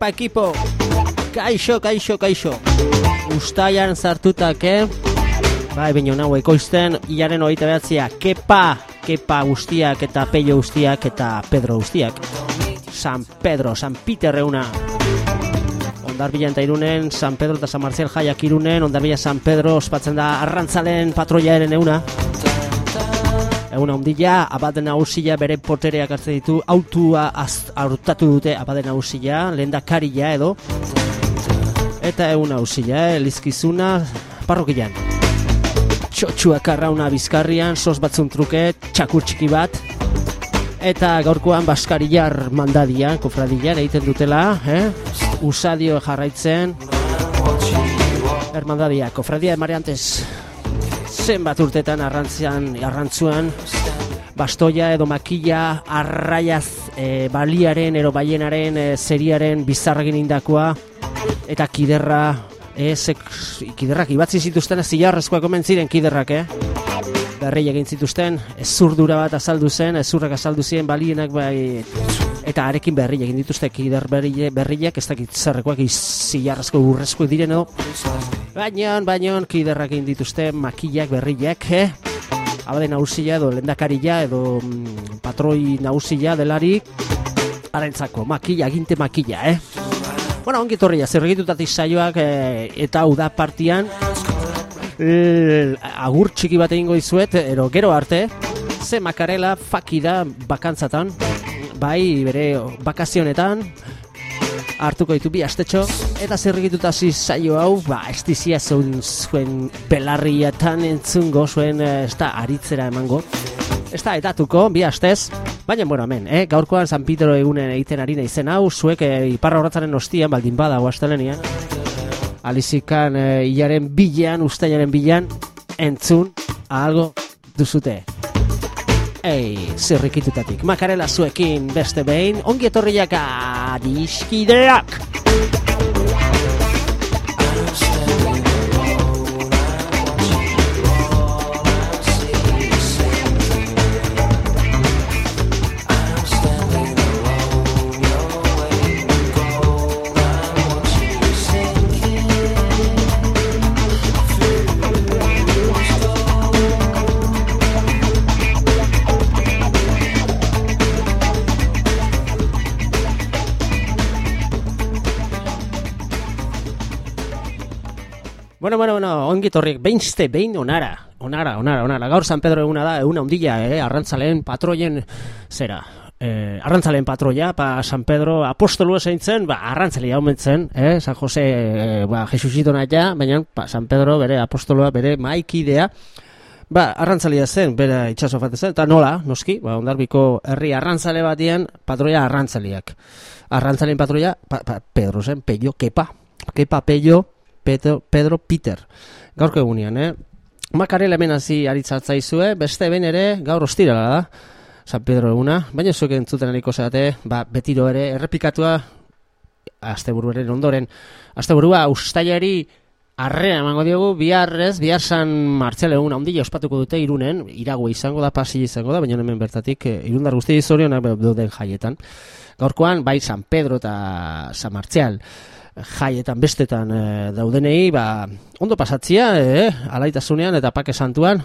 kepa ekipo. Kaixo. Ustaian sartutak, Bai, baina nago ekoizten, hilaren 29 kepa guztiak eta peio guztiak eta Pedro guztiak. San Peter euna. Ondarbila eta Irunen, San Pedro eta San Marcial jaiak Irunen, Ondarbila San Pedro ospatzen da arrantzalen patroiaren euna. Euna ondila, abade nagusia bere potereak hartzen ditu, autua aurtatu dute abade nagusia, lehendakaria edo. Eta euna nagusia, elizkizuna, parrokian. Txotxuak arrauna bizkarrian, sos batzun truke, txakur txiki bat. Eta gaurkoan Baskarilar mandadian, kofradian egiten dutela, Usadio jarraitzen. Hermandadia, kofradia de Mariantes. Zenbat urtetan arrantzuan, bastoia edo makilla, arraiaz, baliaren, ero baienaren, seriaren, bizarragin indakoa, eta kiderra, kiderrak ibatzi zituzten, zilarrezkoak omen ziren kiderrak, berri egin zituzten, ezurdura bat azaldu zen, ezurrak azaldu ziren balienak, bai, eta arekin berri egin dituzte kider berriak, ez dakit zerrekoak zilarrezko urrezkoak diren edo, baina kiderrak egin dituzte makillak berriak, abade nagusia edo lehendakaria edo patroi nagusia delarik, arentzako makilla, aginte makilla, Bueno, ongi torria, zerregitutatik saioak eta hau da partian, agur txiki bat egingo dizuet, ero gero arte, ze makarela faki da bakantzatan, bai bere bakazionetan, hartuko ditu bi astetxo, eta zerregitutatik saio hau, estizia zuen belarrietan entzungo, zuen ez da aritzera emango, ez da etatuko, bi astez, baina, bueno, hemen, gaurkoan San Pedro egunen egiten ari naizen hau, zuek iparra horretzaren ostian, baldin badago astelenian, alizikan hilaren bilan, ustailaren bilan, entzun, algo duzute. Zirrikitutatik, makarela zuekin beste behin, ongi etorriak adiskideak! Bueno, ongi torriek, behin onara, gaur San Pedro eguna da, eguna ondila, arrantzaleen patroien zera, arrantzaleen patroia, San Pedro apostolu esain zen, arrantzalea omentzen, San Jose, Jesusito naia, baina San Pedro bere apostoloa, bere maikidea, arrantzalea zen, bere itxaso fate zen, eta nola, noski, Ondarbiko herri arrantzale batien, patroia arrantzaleak. Arrantzaleen patroia, Pedro zen, Peio, Kepa Peio, Pedro Peter. Gaurko egunean, Makarela hemen hasi aritzatzai beste ben ere gaur ostirala da. San Pedro eguna, baina zuek entzuten ariko zeate, betiro ere errepikatua asteburuaren ondoren. Asteburua ustailari arrera emango diogu, bihar San Martzial eguna ondila ospatuko dute Irunen, irago izango da, pasi izango da, baina hemen bertatik Irundar guzti zorionak duten jaietan. Gaurkoan, bai San Pedro eta San Martzial jaietan bestetan daudenei, ondo pasatzia, alaitasunean eta pake santuan,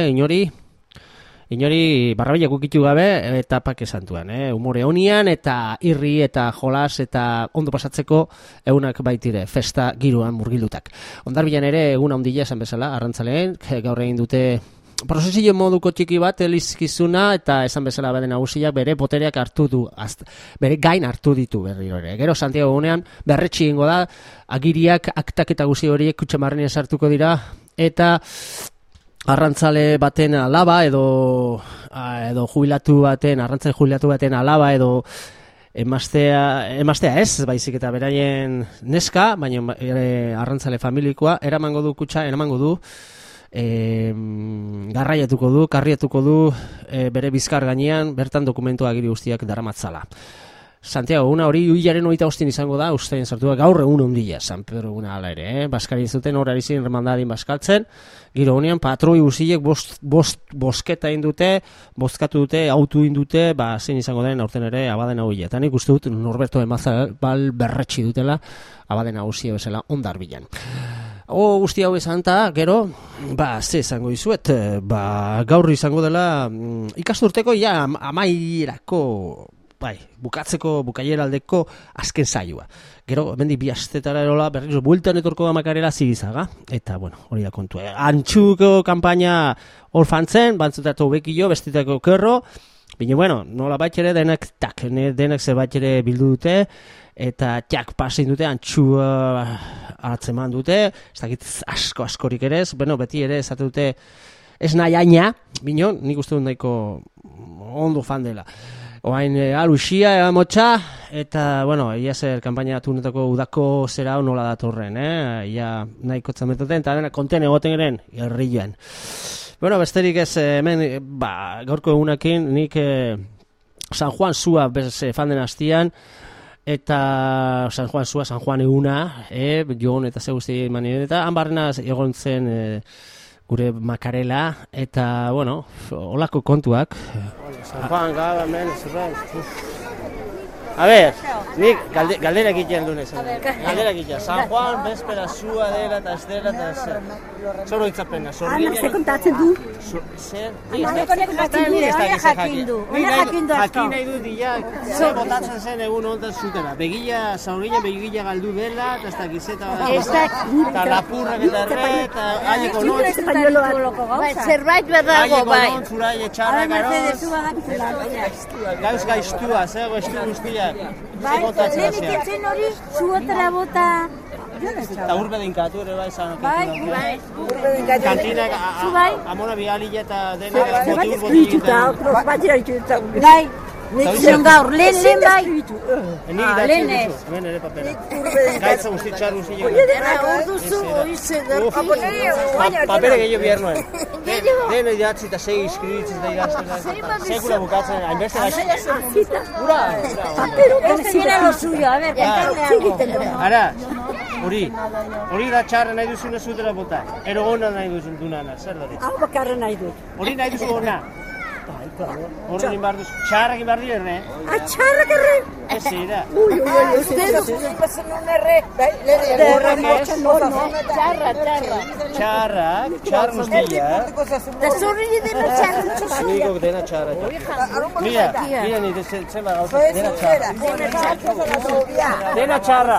inori barrabilak ukitu gabe eta pake santuan, humore honian eta irri eta jolas eta ondo pasatzeko egunak baitire, festa giroan murgildutak. Ondarbilan ere eguna ondila esan bezala, arrantzaleen, gaur egin dute prozesio moduko txiki bat elizkizuna eta esan bezala baden nagusiak bere potereak hartu du, bere gain hartu ditu berriro ere. Gero Santiago egunean berretsi egingo da, agiriak, aktak eta guzi horiek kutxamarrenean sartuko dira, eta arrantzale baten alaba edo jubilatu baten, arrantzale jubilatu baten alaba edo emaztea ez, baizik eta beraien neska, baina arrantzale familikoa, eramango du garraiatuko du, karriatuko du bere bizkar gainean, bertan dokumentu agiri guztiak daramatzala. Santiago, eguna hori hilaren 25 izango da, ustein sartu da, gaur egun handia, San Pedro eguna ala ere, Baskari zuten hor ari ziren remandadin baskaltzen, giro honean patroi guztiek bosketa indute, bozkatu dute, autu indute, zein izango den aurten ere abaden hau eta nik uste dut Norberto Emazabal berretsi dutela abaden nagusia bezala Hondarbilan. Guzti hau izan eta, gero, ze izango dizuet, gaur izango dela ikasturteko amaierako, bukaieraldeko azken saioa. Gero, hemendik 2 astetara erola, berriz, bueltan etorko da Makarela zigizaga, eta, hori da kontua. Antxuko kanpaina hor fantzen, bantzutatu bekillo, bestitako kerro, bine, nola ere denak zerbait ere bildu dute, eta pasein dute, antxua hartzeman dute, ez dakit askorik ere ez, beti ere esate dute ez nahi aina, bine, nik uste dut nahiko ondo fan dela. Oain aluxia, motxa, eta, ia zer kanpaina atunetako udako zera nola datorren, ia nahiko txametoten, eta dena konten egoten geren, herrian. Besterik ez, hemen, gaurko egunakin, nik San Juan Zua fan den hastian, eta San Juan Zua, San Juan eguna, Jon eta ze guzti manien, eta hanbarrena egon zen gure Makarela, eta, holako kontuak. San Juan, gara, hemen, a ver, nik galdera egiten dunez. Galdera egiten. San Juan, bezpera zua dela eta ez dela eta ez. Zoro itzapena. Zer kontatzen du? Zer? Honek jakin du. Jakin nahi du diak. Zer botatzen zen egun honetan zutela. Begila galdu dela, eta ez da gizeta. Eta lapurrak eta erre, eta aieko non. Zerbait badago, bai. Aieko non, zuraie txarra garoz. Gauz gaiztua, zer gaiztu guztia. Bai, lehenik etzen hori, zuotara bota... Eta urbe dinkatu ere bai zan. Bai. Kantinak amona bialila eta denak botur egiten. Bai, zion gaur, lehen bai. Lehen hemen ere papera. Gaitza guzti txar guzti papere gehiago biernoen. Deno idatzi eta segi iskribitzen da idazten. Sekula bukatzen, hainbeste gaitza. Gura! Papero gazera lo suyo, a ver, Ara, hori da txarra nahi duzuna zutela bota. Ero gona nahi duzun dunana, zer da dit? Hau bakarra nahi dut. Hori nahi duzu gona. Horren egin behar duzu. Txarrak egin behar dira, Ah, txarrak erre? Ez zira. Txarrak guztia. Da zorri dena txarra txuzu. Nikok dena txarra. Mira, ni zenba gauza, dena txarra. Dena txarra.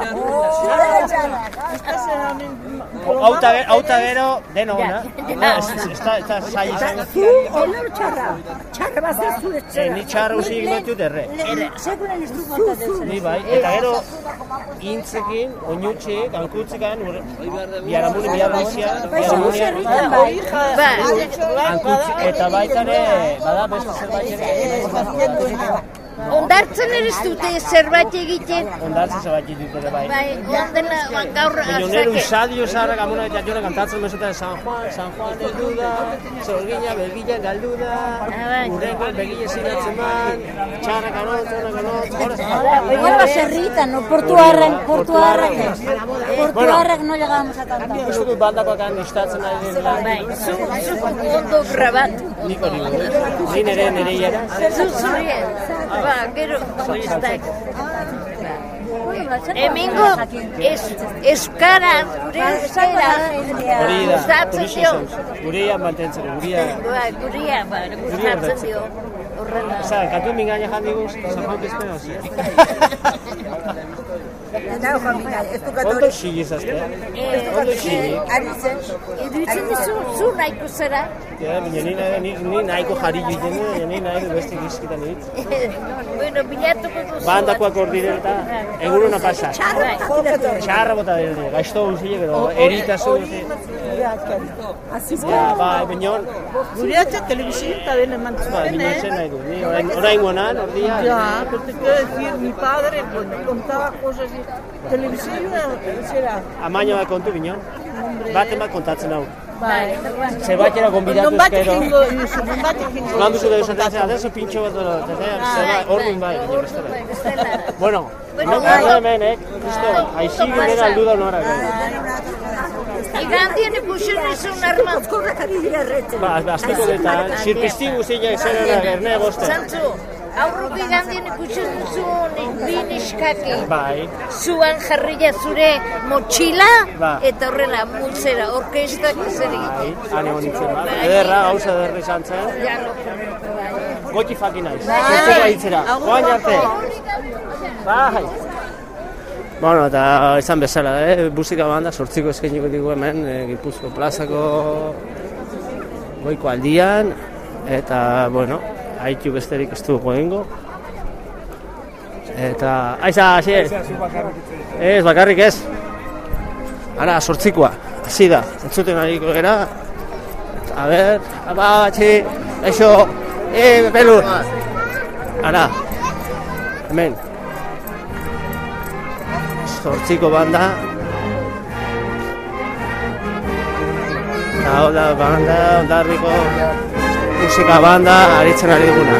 Auta gero, dena ona. Eta zai izan. Elor txarra. Txarra bazen zure txarra. Ni txarra usik inbatiut erre. Seguren ez du kontatzen. Ni bai, eta gero intzekin, oinutxik, ankutzikan, biaramuni, biarrizia, eta baita ere, bada beste zerbait ere. Ondartzen ere ez dute zerbait egiten. Ondartzen zerbait egiten, bai. Bai, ondena gaur Millonero usadio zaharrak amona eta jona kantatzen mesutan San Juan heldu da, zorgina, begila galdu da, urrengo begile zinatzen man, txarrak anotz, Igual baserritan, no? Portuarrak no llegábamos a cantar. Uste dut baldakoak anistatzen ari dira. Bai, zu ondo grabatu. Nik hori gu, nire iara. Ba, gero, zoiztak. Hemengo euskara, gure euskara, gustatzen dio. Guria mantentzen, Guria, gustatzen dio. Osa, katu mingaina jandigu, San Juan bezperaz. Ondo xigizazte? Ondo xigik? Eduitzen zu nahiko zera? Ni nahiko jarri joiten du, ni nahiko beste gizkitan ditz. Bueno, bilatuko duzu. Bandakoak hor direla eta eguruna pasa. Txarra bota dira, gaizto guztiak edo eritazu. Bai, bineon. Gureatzen telebizio eta dena mantzuen, Bineotzen nahi du, orain guanan, hor dia. Ya, pero te quiero decir, mi padre contaba cosas de televisión, será. Amaina bat kontu bineon, baten bat kontatzen hau. Zebatera konbidatu eskero. Nonbat egingo. Lan duzu da esaten, adezo pintxo bat orduin bai. Bueno, hemen, justo, aixi ginen aldu da nora. Igandien ikusten izun armazko. Azteko deta, zirpizti guztiak zerera gerne gosten. Zantzu, aurruk igandien ikusten izun biniskaki. Bai. Zuan jarria zure motxila, Ba. eta horrela multzera, orkestak zer Bai, egiten. ane honitzen bat. Ederra, gauza ederra izan zen. Goti faki naiz. Zertzeko aitzera. Joan arte. Bai. Bueno, eta izan bezala, musika banda sortziko eskainiko digu hemen, Gipuzko plazako goiko aldian, eta, bueno, haitu besterik ez dugu egingo. Eta, aiza, hasi ez, bakarrik ez. Ara, sortzikoa, hasi da, entzuten hariko gara. A ber, abatxi, eixo, pelur. Ara, hemen. Zortziko banda. Eta hau da banda, ondarriko musika banda, aritzen ari duguna.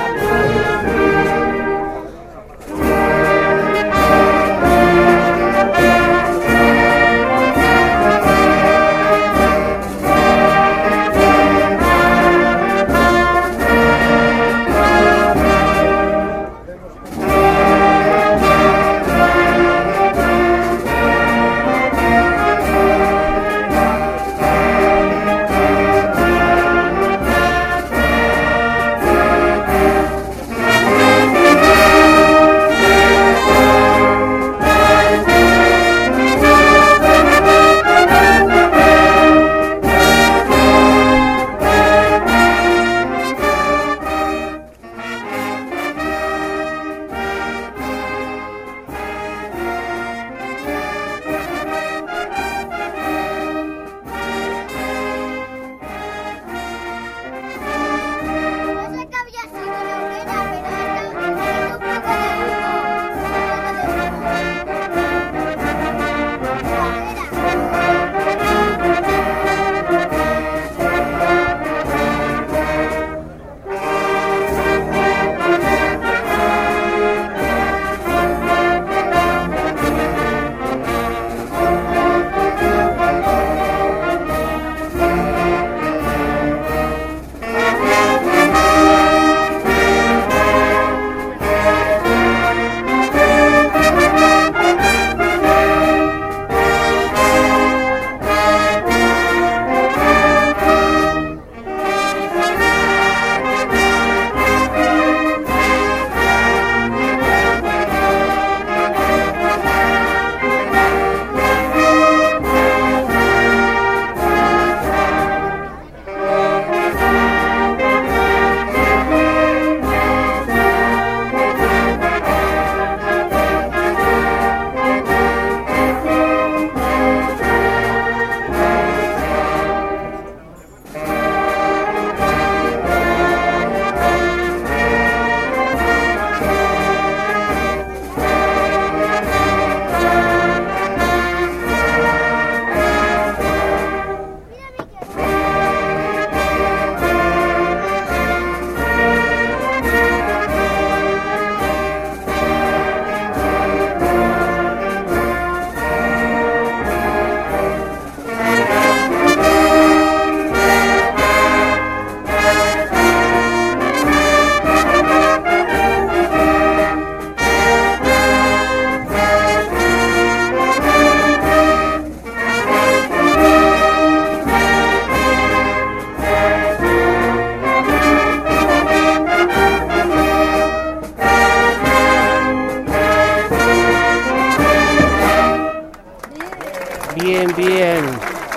Bien,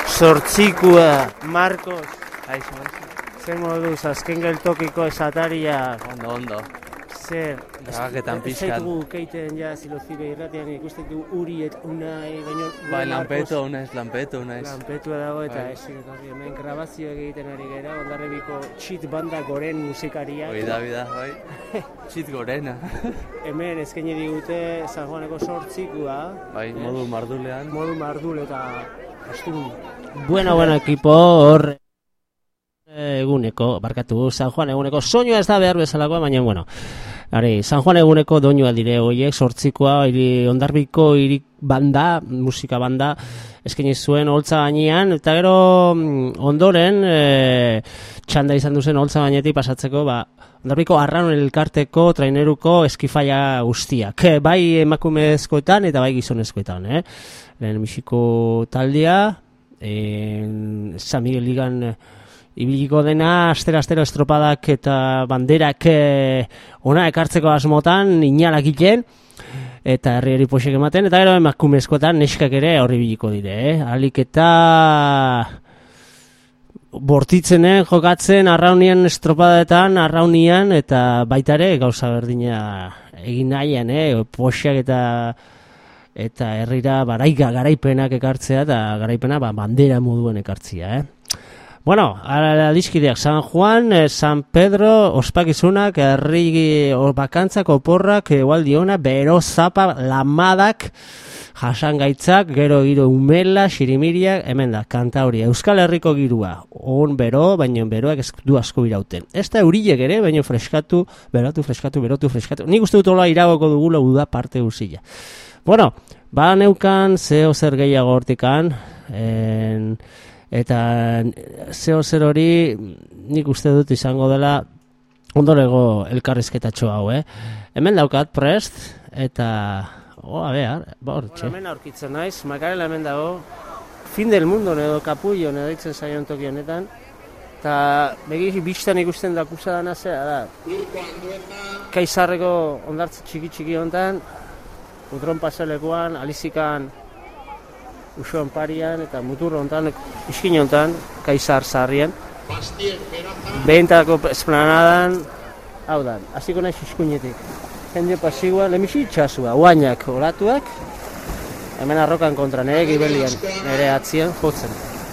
Zortzikua, Marcos. Zer moduz, azken geltokiko esataria. Ondo. Zer, Gragaketan pixkan. Ez dugu keiten ja zilozibe irratian ikusten du uri et unai, baino... Bai, lampeto unaiz. Lampetua dago eta Bai. ezin etorri hemen grabazio egiten ari gara, Hondarribiko txit banda goren musikaria. Oida, bai. Txit gorena. Hemen eskaini digute San Juaneko Zortzikua. Bai, modu mardulean. Modu mardul eta astun Bueno equipo hor eguneko, barkatu, San Juan eguneko soinua ez da behar bezalakoa, baina bueno. San Juan eguneko doinua dire horiek, 8koa, Hondarbiko hirik banda, musika banda, eskaini zuen Oltza gainean, eta gero ondoren txanda izan duzen Oltza gainetik pasatzeko, Hondarbiko Arraun elkarteko traineruko eskifaia guztiak, bai emakumezkoetan eta bai gizonezkoetan, Lehen Mexiko taldea, San Miguel Ligan ibiliko dena, astero estropadak eta banderak ona ekartzeko asmotan, inalak iten, eta herri posek ematen, eta gero emakumezkoetan neskak ere horri biliko dire, Alik eta bortitzenen jokatzen arraunian estropadaetan, arraunian, eta baita ere gauza berdina egin nahian, posek eta herrira garaipenak ekartzea, eta garaipena bandera moduen ekartzea, Bueno, adiskideak San Juan, San Pedro, ospakizunak, herri bakantzak, oporrak, egualdiona, bero, zapa, lamadak, jasangaitzak, gero umela, xirimiria, hemen da, kanta hori, Euskal Herriko girua, on bero, baina beroak ez du asko irauten. Ez da eurilek ere, baina freskatu, berotu freskatu. Nik uste dut hola iragoko dugula uda parte guzilla. Bueno, neukan zeo zer gehiago hortikan, eta zeo zer hori nik uste dut izango dela ondorego elkarrizketatxo hau, Hemen daukat prest, eta hemen aurkitzen naiz, Makarela hemen dago, fin del mundo edo kapullo edo ditzen zaion toki honetan, eta begi biztan ikusten dakusa dana zera da. Kaizarreko ondartze txiki honetan, Udron paselekuan, alizikan Uxon parian eta mutur honetan, iskin honetan, Kaizar zaharrien. Behentako esplanadan, hau da, hasiko naiz iskuinetik. Jende pasigua, lemixi itxasua, oainak olatuak, hemen arrokan kontra, nire gibelian, nire atzien, jotzen.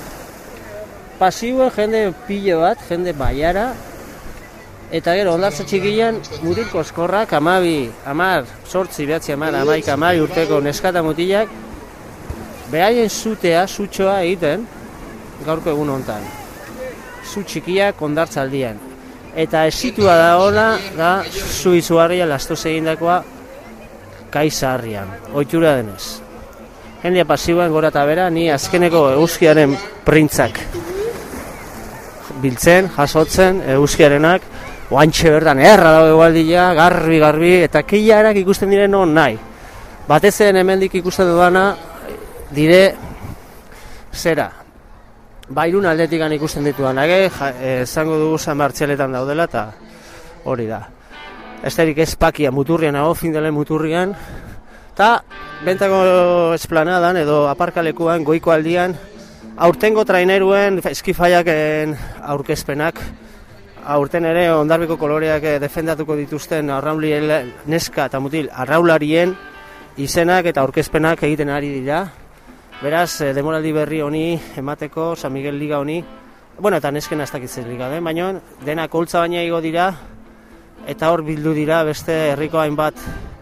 Pasigua, jende pile bat, jende baiara, eta gero, ondartza txikian, mutilko eskorrak, 12, 10, 8, 9, 10 urteko neskata mutilak, behaien zutxoa egiten, gaurko egun honetan. Zu txikiak ondartzaldian. Eta esitua da hola, zu izugarria lastoz egindakoa Kaizarrian, ohitura denez. Jendea pasiboan gora eta bera, ni azkeneko euskiaren printzak biltzen, jasotzen, euskiarenak, oantxe bertan erra dago egualdia, garbi, eta keiarak ikusten diren non nahi. Batez eren hemendik ikusten dudana, dire zera. Bairun aldetikan ikusten dituan, zango dugu San Martxeletan daudela, eta hori da. Esterik ez pakia muturrian hau, findelen muturrian, eta bentako esplanadan edo aparkalekuan, goiko aldian, aurtengo traineruen eskifaiaken aurkezpenak, aurten ere Hondarbiko koloreak defendatuko dituzten neska eta mutil arraularien izenak eta aurkezpenak egiten ari dira. Beraz, demoraldi berri honi emateko, San Miguel Liga honi, eta nesken aztakitzen liga den, baina denak Oltza baina igo dira, eta hor bildu dira beste herriko hainbat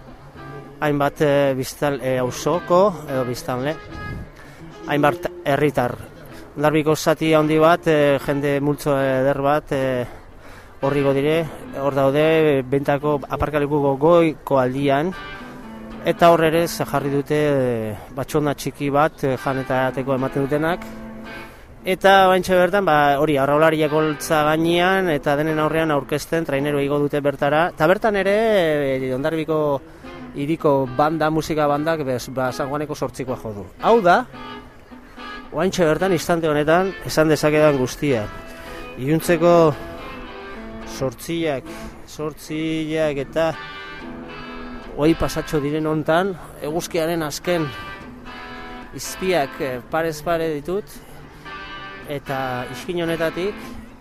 auzoko edo biztanle, hainbat herritar. Hondarbiko zati handi bat, jende multzo eder bat, horri dire, hor daude, bentako aparkalekuko goiko aldian, eta hor ere jarri dute batxona txiki bat jan eta ateko ematen dutenak. Eta baintxe bertan, hori, arraulariak Oltza gainean eta denen aurrean aurkezten traineru igo dute bertara. Eta bertan ere, Hondarbiko hiriko banda, musika bandak, San Juaneko 8koa jo du. Hau da, baintxe bertan, instante honetan, esan dezakedan guztia. Iluntzeko 8ak eta hoi pasatxo diren hontan, eguzkiaren azken izpiak parez pare ditut, eta iskin honetatik,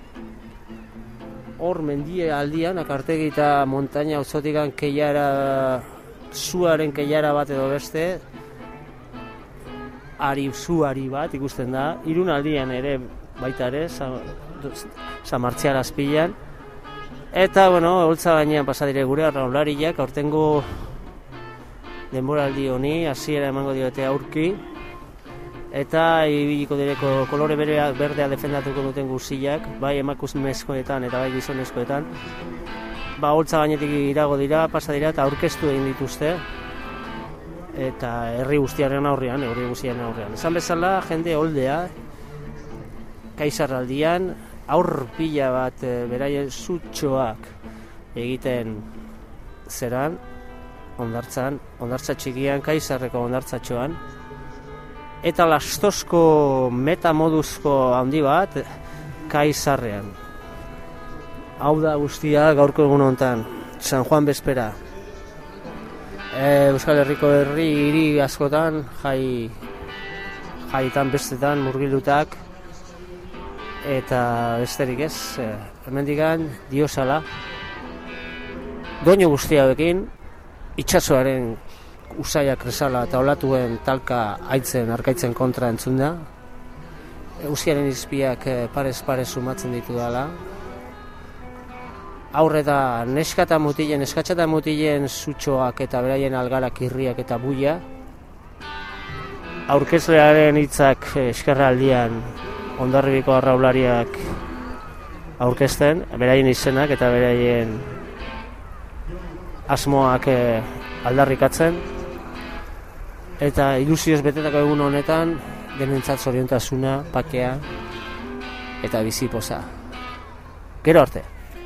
hor mendie aldian, akartegi eta montaina auzotikan zuaren keiara bat edo beste, zuari bat ikusten da, Irun aldian ere baita ere, San Martzial azpilan, eta, Oltza gainean pasadire gure arraulariak, aurtengo denboraldi honi, hasiera emango diote aurki, eta ibiliko direko kolore berdea defendatuko duten guztiak, bai emakumezkoetan eta bai gizonezkoetan. Holtza gainetik irago dira, pasa dira eta aurkeztu egin dituzte. Eta herri guztiaren aurrean. Esan bezala, jende oldea, kaisarraldian, aur pila bat beraien zutxoak egiten zeran, ondartza txikian, kaisarreko ondartzatxoan, eta lastozko metamoduzko handi bat kaisarrean. Hau da guztia gaurko egun honetan, San Juan Bespera. Euskal Herriko hiri askotan, jaietan bestetan, murgilutak, eta besterik ez, hemendikan diosala, doinu guztia hauekin, itsasoaren usaiak kresala eta olatuen talka arkaitzen kontra entzun da. Usiaren izpiak parez sumatzen ditu dela. Aurreta neskatxa eta mutilen zutxoak eta beraien algarak irriak eta buia. Aurkezlearen hitzak eskerraldian Hondarribiko arraulariak aurkezten, beraien izenak eta beraien asmoak aldarrikatzen. Eta ilusioz betetako egun honetan, denentzat zoriontasuna, pakea eta bizipoza. Gero arte!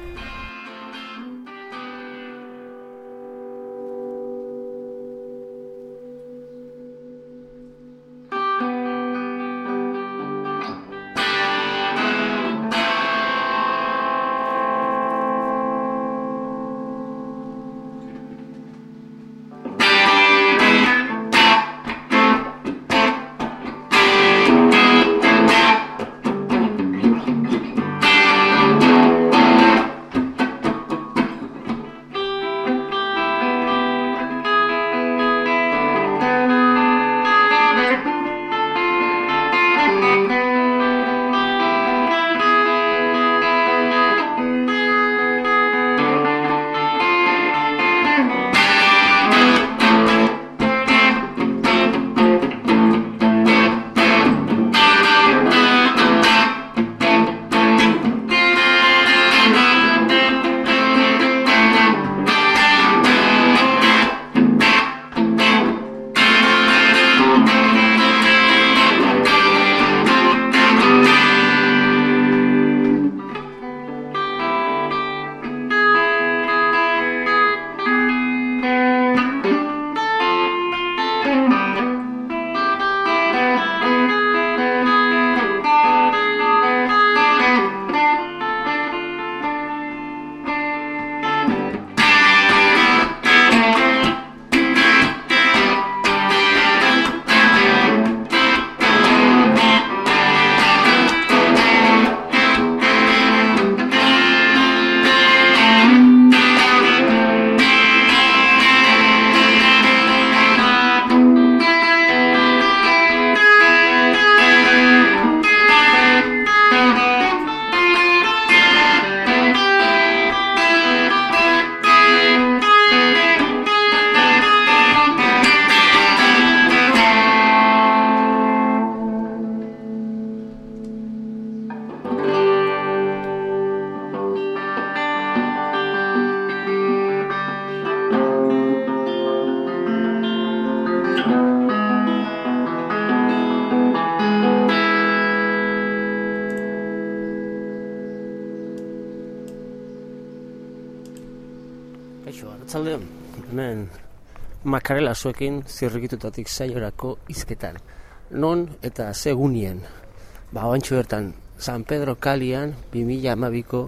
Arratsaldeon, hemen Makarela zuekin zirrikitutatik saiorako hizketan. Non eta segunien, oantxo bertan, San Pedro kalian 2012ko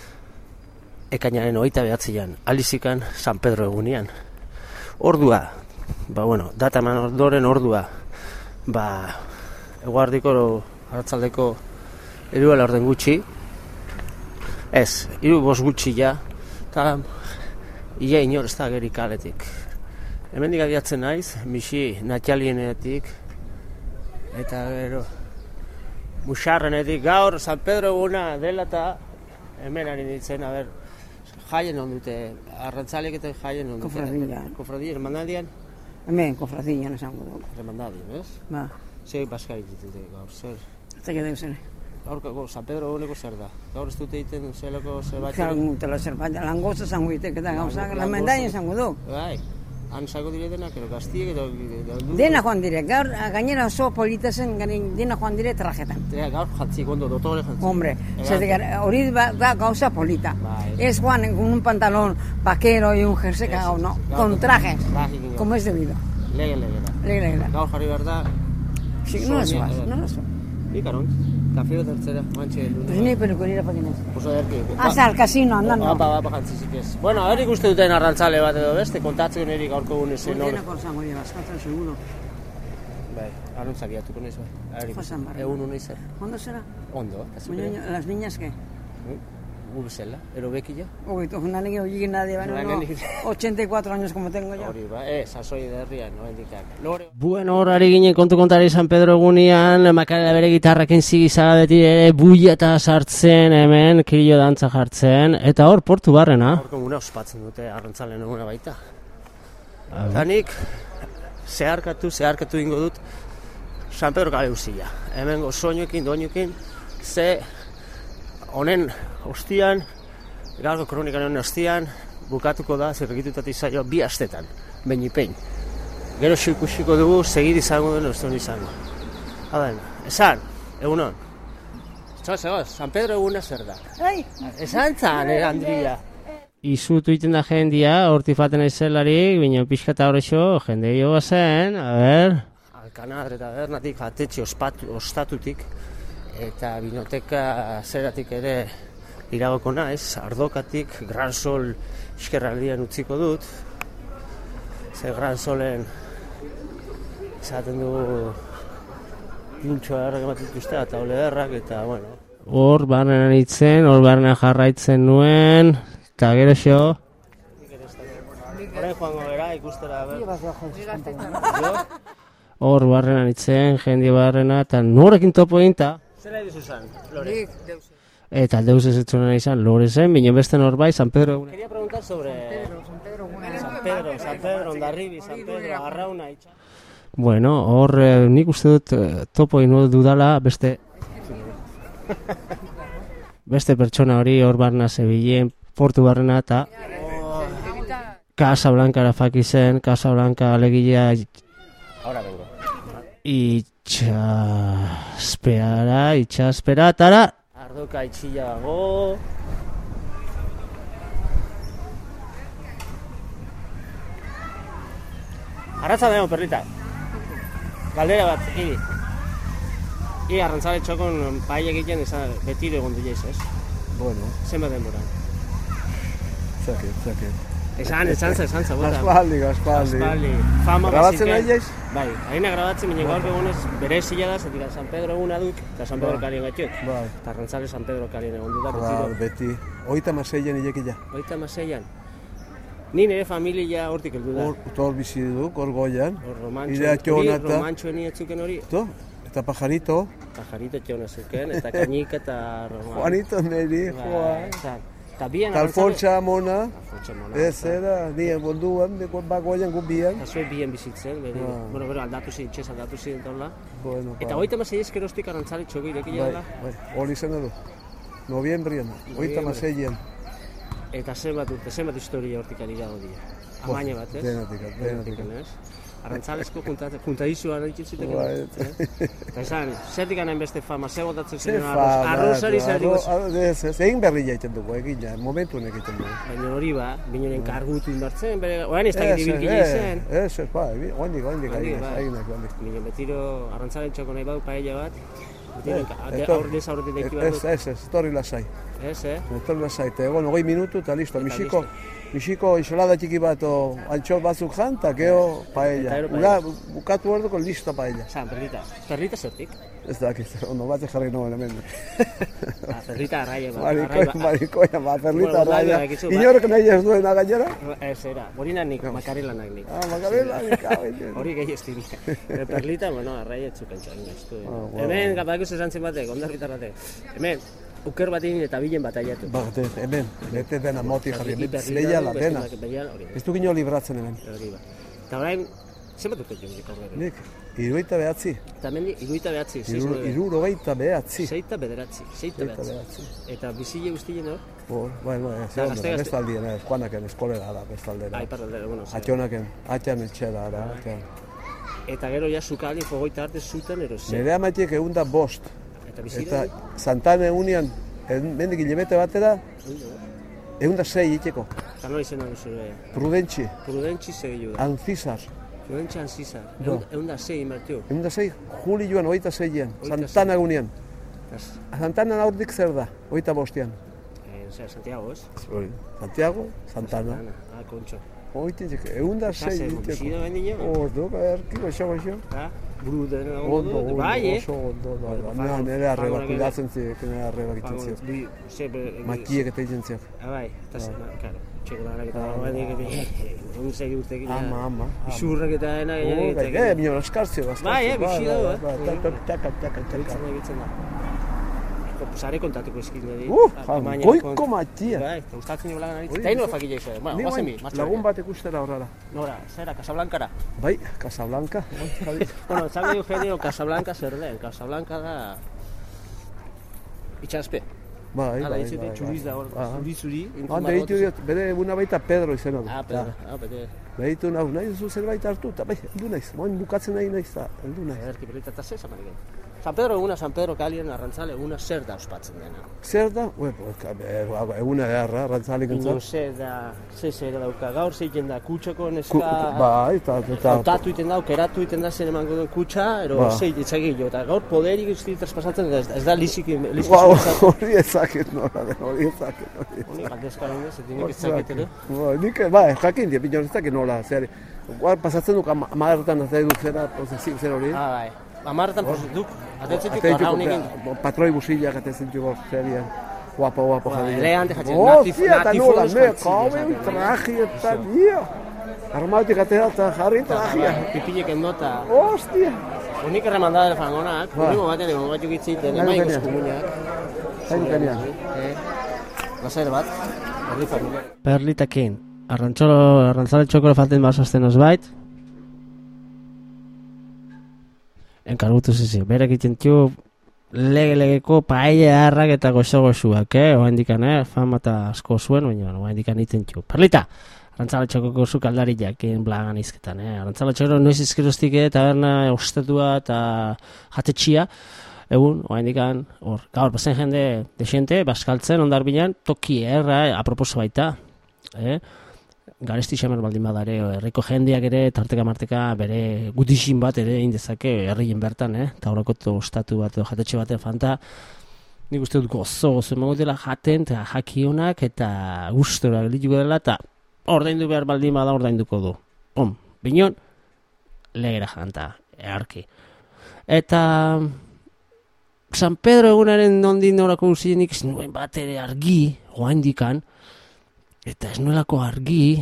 ekainaren 29an, alizikan San Pedro egunean. Ordua, data eman ondoren ordua, eguardiko arratsaldeko 3:00 gutxi, ez, 3:05 gutxi ja, eta ia inor ez da geri kaletik. Hemendik abiatzen naiz, misi Natxalienetik, eta gero Musarrenetik, gaur San Pedro eguna dela eta hemen ari ditzen, jaien ondute, arrantzaleek eta jaien ondute. Kofradia. Kofradia, hermandadian? Hemen, kofradian esango dugu. Hermandadian, ez? Ba. Ze baskarik ditute gaur, zer? Eta gede zen. Gaur, San Pedro eguneko zer da? Gaur ez dute egiten zelako zerbait? Zara zerbait, langoza zango ditek eta gauzak, lamendain izango du. Bai, han zago dire denak, edo gaztiek, edo... Dena joan dire, gaur gainera oso polita zen, dena joan dire trajetan. Gaur jantzik, ondo, dotore jantzik. Hombre, hori da gauza polita. Ez joan con un pantalón vaquero y un jersey cagao, no, con traje, como es debido. Lege. Gaur jarri behar da... No lo soaz. Ikaron, kafeo tertzera, mantxe heldu. Pues ni peluquería pa' ginez. Oso derki. Hasta al casino, andando. Ba, jantzizik ez. Bueno, hori ikuste duten arrantzale bat edo beste, kontatzen niri gaurko egun ezen. Dena korzango dira, baskatzen seguro. Bai, arruntza biatuko naiz bai. Josan barra. Egun unai zer. Ondo zera? Ondo, Las niñas, ¿qué? Gu bezala, ero bekila. Uy, una niña oye nadie, bueno, 84 años como tengo yo. Hori, ba, sasoi derrian, no endikak. Bueno, hor ari ginen kontu kontari San Pedro egunean, Makarela bere gitarrakin zigizaga beti ere buiata sartzen hemen, kirillo dantza jartzen, eta hor portu barrena. Hor komuna ospatzen dute arrantzalen eguna baita. Eta nik zeharkatu ingo dut San Pedro kale uzila. Hemen soinuekin, doinuekin, ze honen ostian, gaurko kronikaren ostian, bukatuko da zirrikitutatik zaio 2 astetan, behin. Gero ikusiko dugu, segir izango den ostion izango. Haden, esan, egunon. Zegoz, San Pedro eguna zer da. Esan zan, Andria. Izutu iten da jendia, horti faten aizelarik, bine pixka eta horrexo, jende joa zen, a ber... Alkanadre eta bernatik, atetxe ostatutik, eta binoteka zeratik ere iragoko naiz, ardokatik Gran Sol iskerraldian utziko dut. Ze Gran Solen izaten du pintxoa errak ematik uste, eta ole errak, eta bueno. Hor barrenan itzen, hor barrenan jarraitzen nuen, eta gero xo. Horrein joango bera, ikustera, hor barrenan itzen, jendi barrena, eta norekin topo eginta. Zer nahi duzu zan, Lore? Eta deus ez etzuna izan, Lore zen, bine beste norbait, San Pedro eguna. Quería preguntar sobre... San Pedro, Ondarribi, San Pedro, Arrauna, itxa. Bueno, hor nik uste dut topo egin dudala beste... beste pertsona hori hor barna zebilen, portu barrena eta... Casa Blanca erafaki zen, Casa Blanca alegilea... Ahora vengo. Itxaspera, tara... Ardoka itxila dago... Arratza dago, perrita. Galdera bat, iri. Arrantzale txokon pai egiten betiro egon dira ez? Bueno. Zenba denboran? Zaket. Esan bota. Gaspaldi. Fama grabatzen nahi jaiz? Bai, haina grabatzen, minen gaur egunez berezila da, zetik San Pedro eguna duk, eta San Pedro karien gatiot. Bai. Eta arrantzale San Pedro karien egon dut da, betiro. Beti. 36an ilekila. 36an. Ni nire familia hortik heldu da. Hor bizi duk, hor goian. Romantxo etzuen hori. Eta Pajarito. Pajarito txona zuken, eta Kañika eta Juanito niri, Juan. Alfontxa Mona. Ez era, nien bonduan, bagoian gubian. Eta zuen bien bizitzen, bueno, aldatu ziren, txez aldatu ziren taula. Eta 36 eskerostik arantzale txoko irekila dela. Hori zen edo. Noviembrian, 36an. Eta zenbat historia hortik ari dago dira. Amaine bat, ez? Denatik. Arrantzalezko juntadizua nahitzen ziteken. Eta esan, zertik anen beste fama, ze botatzen ziren arrozari zertik. Egin berri jaiten dugu, momentu honek egiten dugu. Baina hori ba, binoren kargutu indartzen, oan ez dakit ibilkile izen. Ez, oandik. Bino betiro arrantzalen txoko nahi badu paella bat, aurrez aurretik deki bat dut. Ez, torri lasai. Ez, Torri lasai, eta egon 20 minutu eta listo, Mixiko isolada txiki bat o antxor batzuk jan, eta geho paella. Bukatu orduko listo paella. Zan, perrita zertik? Ez dakit, ondo bat jarri noen hemen. Perrita arraia bat. Marikoia bat, perrita arraia. Inorek nahi ez duena gainera? Ez, era, hori nik, Makarelanak nik. Makarelanak, hori gehi ez dira. Perlita, bueno, arraia etzuken txarin. Hemen, kapakuz esan zen batek, ondarritarratek. Hemen, uker bat egin eta bilen bat aiatu. Hemen, bete dena moti jarri, lehiala, dena. Ez du gino libratzen hemen. Eta orain, zenbat urte joan dik horre? Nik, 79. Eta mendi, 79, 79. 69. Eta bizile guztien hor? Bueno, bestaldien, Juanaken eskolega da, bestaldera. Iparraldera, bueno. Atxonaken, atxan etxera, atxan. Eta gero ja sukali fogoita arte zuten erosi. Nire amatiek 105. Eta bizile? Eta Santana egunean, mendik hilabete batera, 106 iteko. Eta nola izena duzu? Prudentzi. Prudentzi segilu da. Ancizar. Prudentzi Ancizar. 106 inbertiu. 106, julioan, 26an, Santana egunean. Santana aurdik zer da, 25an. Santiago, ez? Santiago, Santana. Kontxo. Oitintzek, 106 iteko. Bizido bendino? Ordo, erki, goxo. Bruden, Ondo, bai, oso ondo. Nire arreba, kudatzen ziek, nire arreba gitzen ziek. Makiek eta egiten ziek. Bai, eta zen, karo. Txekolarak eta hori segi urtekin. Ama. Isurrak eta dena egiten. Minon askartzio. Bai, bizido, Taka. Sare kontatuko eskin nire. Goiko matia. Bai, gustatzen nire blagan aritzen. Eta ino fakile iso. Bueno, guazemi, lagun bat ikustera horrela. Nora, zera, Casablancara? Bai, Casablanca. Bueno, zabe Eugenio, Casablanca zer den. Casablanca da... Itxaspe. Bai. Txuriz da hor, zuri. Deitu diot, bere eguna baita Pedro izena du. Pedro, bete. Deitu nahi duzu zerbait hartu, eta bai, heldu naiz. Moin bukatzen nahi naiz, heldu naiz. Erki, pelita eta zez amariken. San Pedro eguna, San Pedro kalien arrantzale eguna zer da ospatzen dena? Zer da? Eguna eharra, arrantzalik entzat. Zer da, zer dauka, gaur zeiken da, kutxako neska... Bai, eta... Hautatu iten da, keratu iten da, zer emango duen kutxa, ero zeitzakillo, eta gaur poderik usti traspasatzen, ez da lisik hori ezaket nola den, hori ezaket. Honi galdezka hori ez, nik ezaket, ere? Nik, jakin dia, pinon ezaket nola, zer... Guar pasatzen duk, amagertan azte duk zera, zer hori. Bai. Amarretan duk, atetzetik arraunekin. Patroi busillak atetzetik hor zerian. Guapo jadia. Eleante jatzen, natifolos jatzen. Kabe, trajietan, armautik atera eta jarri trajia. Pipilek endota. Hostia. Unik erremandada fangonak, uniko batean egon bat jukitzit, nema ikos komuniak. Zain kanean. Lazer bat, erdi familia. Perlitakin, arrantzale txokore falten basazten osbait. Enkargutu zizi, berek iten tio lege-legeko paella harrak eta goxo-goxuak, oa indikan, fama eta asko zuen, baina oa indikan iten tio. Perlita, arrantzale txokoko zuk aldari jakin blagan izketan, arrantzale txokoro noiz izkeroztik taberna ostetua eta jatetxia, egun, oa indikan, hor, gaur, bazen jende desente, baskaltzen, ondarbilan, toki aproposo baita, garesti xamar baldin badare, herriko jendeak ere, tarteka marteka bere gutixin bat ere indezake herrien bertan, eta horako ostatu bat, jatetxe baten fanta, nik uste dut gozo emango dela jaten, eta jakionak, eta gustora gelituko dela, eta ordaindu behar baldin bada ordainduko du. Binon, legera janta, earki. Eta San Pedro egunaren nondin horako guztienik ez nuen bat ere argi, oaindikan, eta ez nuelako argi,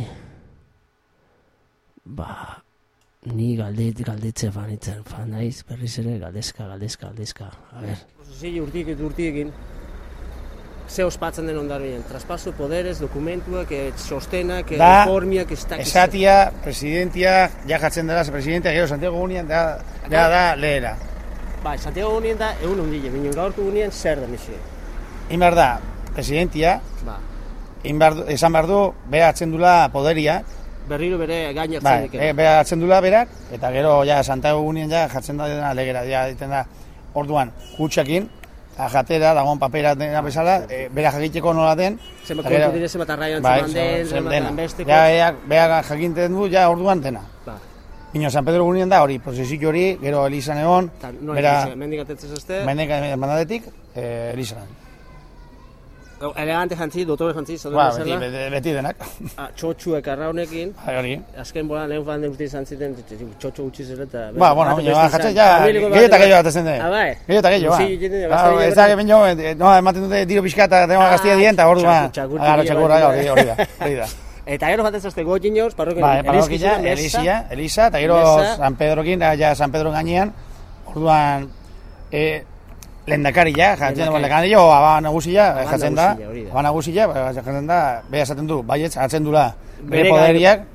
ni galdetze fan naiz, berriz ere galdezka. A ber. Zile urtiekin, ze ospatzen den ondarbien, traspaso poderes, dokumentuak, sostenak, reformiak, ez dakiz. Esatia, presidentia, jatzen dela, presidentia, gero Santiago Unian, da lehera. Santiago Unian da egun ondile, binen gaurko Unian zer da misio. Inbar da, presidentia, esan behar du, bera atzen dula poderia. Berriro bere gain hartzen dikera. Bera atzen dula berak, eta gero Santiago Unian jatzen da dena legera, egiten da orduan kutxakin, jatera, dagoen papera dena bezala, bera jakiteko nola den. Zema kontu dire, zema tarraian zeman den, bera jakinten du, orduan dena. Bino, San Pedro Unian da hori, prozesik hori, gero Elizan egon, mendik atetzez azte? Mendik mandadetik, Elizan. Elegante jantzi, dotore jantzi, beti denak. Txotxuek arraunekin, hori. Azken bola lehen fan den urte izan ziten, txotxo gutxi zer eta... Bueno, jatzen, gehiago eta gehiago atatzen den. Gehiago eta gehiago, ez da, ematen dute tiro pixka eta dengo gaztia dien, eta hor duan, txakurra, hori da. Eta gero jaten zazte gotxinoz, parrokin Elisa, eta gero San Pedrokin, San Pedro gainean, orduan, lehendakari jatzen da, lehendakari aba nagusia, jatzen da, beha esaten du, baietz, jatzen dula bere poderiak,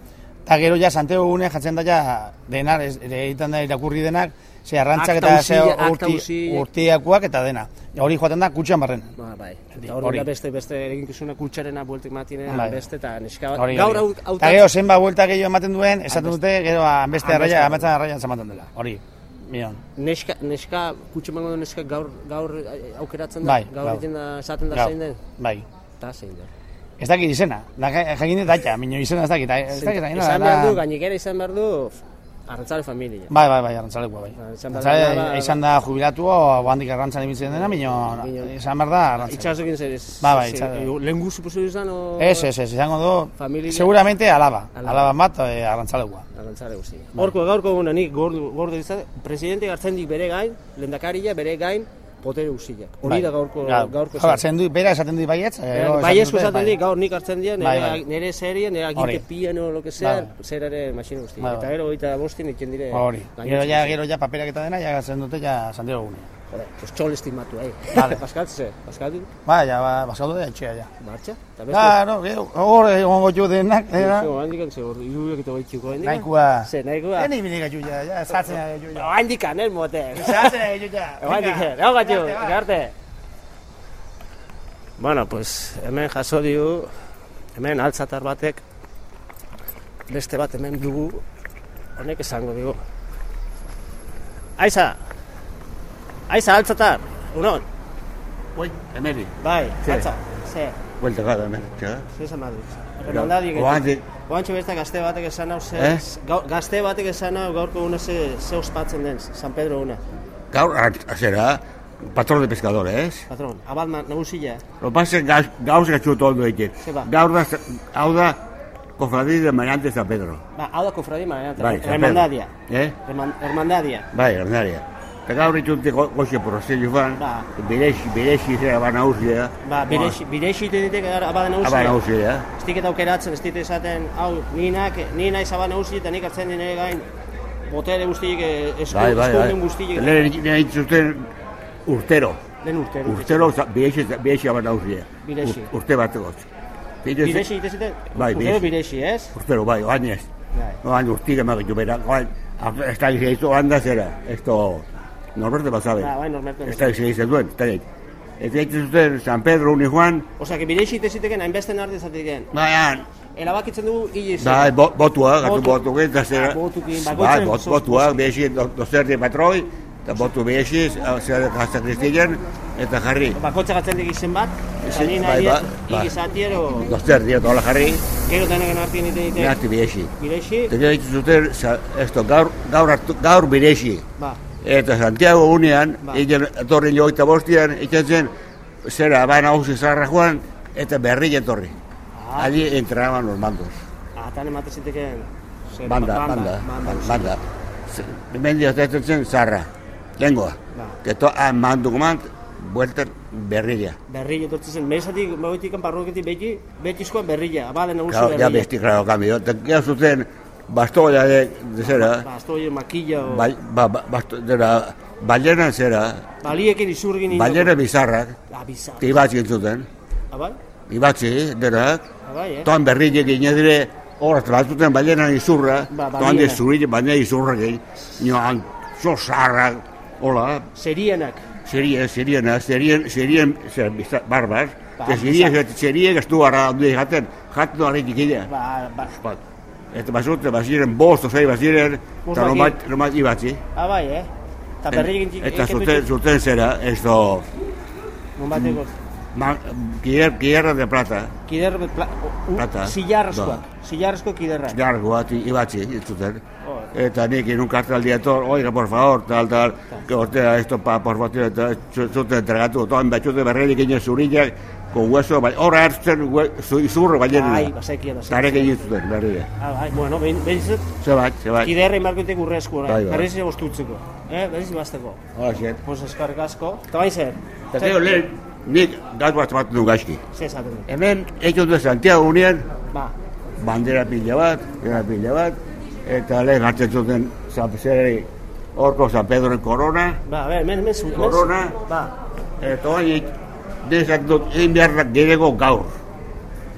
Eta gero ja Santiago gune jatzen da ja denar, egiten da irakurri denak, ze arrantzak eta ze urtiakoak eta dena. Hori joaten da kutxan barren. Bai. Hori beste eginkizuna kutxarena bueltek matinen beste eta neska gaur hau. Eta gero zenba buelta gehiago ematen duen, esaten dute gero beste arraia, ametzen arraian zamaten dela. Hori. Mion. Neska kutxemango du neska gaur aukeratzen da, gaur egiten da esaten da zein den. Bai. Eta zein den. Ez dakit izena, jakin dut daita, minio izena ez dakit. Izan behar du, gainikera izan behar du, Arrantzale familia. Bai, Arrantzalekoa, bai. Arrantzale izan da jubilatu, handik Arrantzale ibiltzen dena, minio izan behar da Arrantzale. Itxasokin zer ez? Bai, itxasokin. Lehen guzu posu izan, o... Ez, izango du, seguramente alaba bat Arrantzalekoa. Arrantzaleko, zi. Gaurko guna nik gordo izan, presidente gartzen dik bere gain, lehendakaria bere gain, potere usiak. Hori da gaurko hartzen du, bera esaten du baietz. Baiezko esaten dik, gaur nik hartzen dira, nire serien, nire aginte piano, lo que sea, zer ere masina guzti. Eta gero hogeita bostin iken dire. Hori, gero ja paperak eta dena, ja gartzen dute ja Santiago gune. Pues txol estimatu, Paskaltze, Paskaldu? Bai, Paskaldu da etxea, ja. Martxa? Claro, hor egongo jo denak. Handikan ze hor, iruak eta baitxuko handikan. Nahikoa. Ze, nahikoa? Eni binik atxu ja, sartzen atxu ja. Handikan, mote. Sartzen atxu ja. Handikan, hau gatxu, garte. Bueno, pues, hemen jaso digu, hemen altzatar batek, beste bat hemen dugu, honek esango digu. Aiza, altzatar, unon? Oi, emeri. Bai, altza, ze. Buelta gara, hemen, txega. Ze esan baduz. Hermandadi, oantxo beste gazte batek esan hau, gazte batek esan hau gaurko una ze ospatzen den, San Pedro una. Gaur, azera, patrón de pescador, ez? Patrón, abad nagusila. Lo pasa gauz gatxu tondo egin. Gaur da, hau da, Cofradí de Mañante San Pedro. Hau da Cofradí Mañante, Hermandadia. Hermandadia. Bai, Hermandadia. Eta gaur itxunte goxe porrozello fan, birexi zera ba nauzia. Birexi ditek abada nauzia. Abada nauzia. Ez diket aukeratzen, ez diket esaten, hau, ni naiz abada nauzia eta nik hartzen dine gain, botere guztiek, eskunden guztiek. Lehen itxuten urtero. Lehen urtero. Urtero birexi abada nauzia. Birexi. Urte bat egot. Birexi itezite? Bai, birexi, ez? Urtero, bai, oain ez. Oain urtik emagitu bera, oain, ez da gizeizu handa zera, esto... Norberte basabe. Esta dice duen, está ahí. Eta zuten San Pedro uni Juan. Osea, que birexi teziteken hainbesten arte zateken. Baian. Erabakitzen dugu hilez. Bai, botua, gatu botukin, eta zera. Botua, birexi dozerdi patroi, eta botu birexi, zera Gazta Kristigen, eta jarri. Bakotxa gatzen dik izen bat, eta nina igizatier o... Dozerdi, eta hola jarri. Gero denaken artien ite. Nati birexi. Birexi. Eta gero zuten, gaur birexi. Eta Santiago unean, etorri joita bostian, ikatzen, zera, baina hauzi zarra joan, eta berri etorri. Allí entraban los mandos. Tan emate ziteken... Banda. Mendia zen zarra, lengoa. Eta mandu komand, bueltan berrilla. Berrilla, etortzen, mesatik, magoetikan parroketik betizkoan berrilla, abaden hauzi berrilla. Ja, besti, claro, cambio. Eta gero zuten, bastoia de zera. Bastoia, makilla o... Balena zera. Baliekin izurgin... Balena bizarrak. Bizarrak. Ibatzi entzuten. Abai? Ibatzi, denak. Abai, Toan berriek egin edire, horaz batzuten balena izurra. Toan de zurri, baina izurrak egin. Nioan, zozarrak, hola. Serienak. Serien barbaz. Serien gaztu gara, jaten horretik egin. Eta baziren bost, ozai baziren, eta nomat ibatzi. Bai, Eta berrikin txik... Eta zuten zera, ez do... Non bateko? Kiderra de plata. Kiderra de plata? Sillarrezkoak kiderra. Sillarrezkoak ibatzi, zuten. Eta nik inun kartaldi etor, oiga, por favor, tal, que ortea esto por favor, zuten entregatu, toan batxute berredik inen zurinak, con hueso, horra hartzen izurro balena. Bai, basekia. Tarek egin zuten, berride. Bueno, behintzat. Zebat. Kiderra inbarkoetek urrezko, berriz bostutzeko. Berriz ibazteko. Hola, xet. Pues eskarrik asko. Eta bain zer? Eta gero lehen, nik gaz bat zamaten du gaizki. Zer zaten. Hemen, egin dut Santiago unean, bandera pila bat, eta lehen hartzen zuten horko San Pedroen korona. Men zuten. Korona. Eta hori, dezatzen dut, egin beharrak gerego gaur.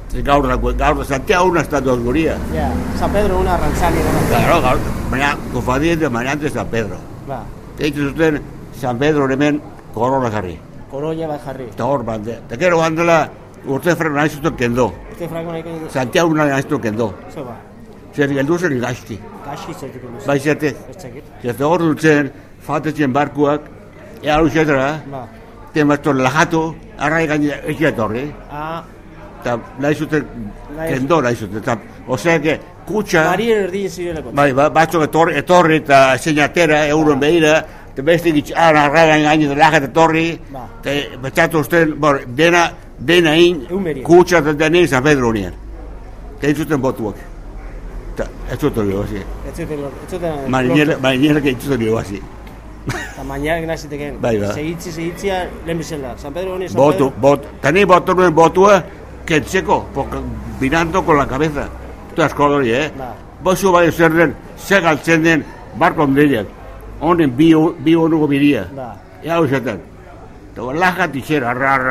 Gaur Santiago una estatua guria. Ja, San Pedro una arrantzali. Claro, gaur, baina kofadien de mañana San Pedro. Ba. Eitu zuten San Pedro hemen korona jarri. Koroia bat jarri. Eta hor bande. Eta gero handela urte freno nahi zuten kendo. Urte frango nahiko dut. Santiago nahi zuten kendo. Zer ba. Zer geldu zen gaizki. Gaizki zaituk duz. Bai zertek. Ez txekit. Eta hor dutzen, faltetzen barkuak, ea luzetara, Ba. temazto lajatu, arrai gaine ekiatorri. Ah. Eta nahi zuten kendo nahi zuten. Eta, oseak, kutsa... Marien erdien zirelako. Bai, batzuk etorri eta zeinatera, euron behira, eta beste gitxan arrai gaine lajat etorri, eta betxatu usten, dena kutsa eta denein San Pedro unien. Eta entzuten botuak. Eta ez zuten lego hazi. Marinelak entzuten lego hazi. Eta mañanak naziteken. Bai, ba. Segitzia lehen bizela. San Pedro unien, San Pedro... Tani botu nuen botua, kentzeko, binando con la cabeza. Eta asko hori, Bozu bai zer den, segaltzen den, barko ondeiak. Honen bi honuko biria. Ea hoxetan. Eta lajat izera,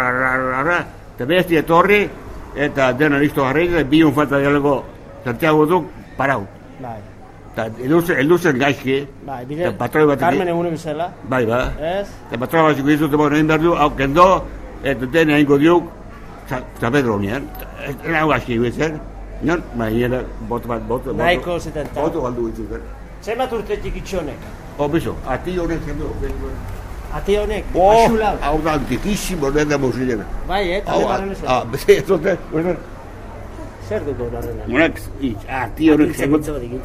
eta besti etorri, eta dena listo jarri, eta bi falta dialego Santiago duk, parau. Bai. Eta elduzen gaizki, bide, Carmen egune bizela. Bai, ba. Ez? Eta patroi bat ziko dizut, egin behar du, hau kendo, eta dena egingo diuk, San Pedro unien. Eta hau gaizki egitzen. Non, mañana botu. Naiko zetenta. Botu galdu ditzen. Zer bat urtetik itxonek? Bizo, ati honek zendu. Ati honek, asula. Hau da antikissimo, nenda musilena. Bai, talde barren esan. Beze, zote, zer dut horrena? Monak, ati honek zendu.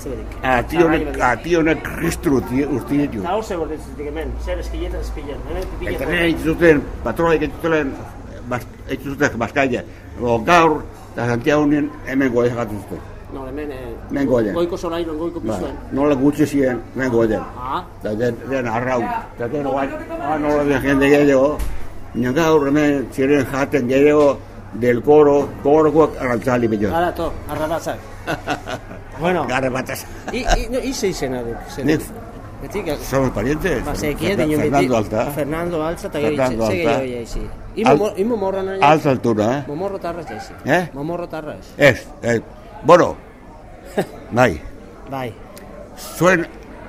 Ati honek kristru urtinetu. Eta hor zer bordezitik hemen, zer eskilletan espillan. Eta nire eitzuten, patroik eitzuten, eitzuten Baskaia. Gaur, eta Santiago nien hemen goia jagatu zuten. No, hemen goia. Goiko solairon, goiko pizuen. Nola gutxe ziren, hemen goia. Eta den arrau. Eta den nola den jende gehiago. Nien gaur hemen ziren jaten gehiago del korokoak arantzali bello. Ara, to, arrabatzak. Bueno. Garrabatzak. Ize izena duk. Betik, somos parientes. Fernando Alta. Fernando Alta eta gehiago jaizi. Imo morra nahi. Alta altura, Momorro tarraz jaizi. Momorro tarraz. Ez, bueno. Bai. Bai. Zuen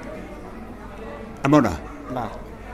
amona. Ba.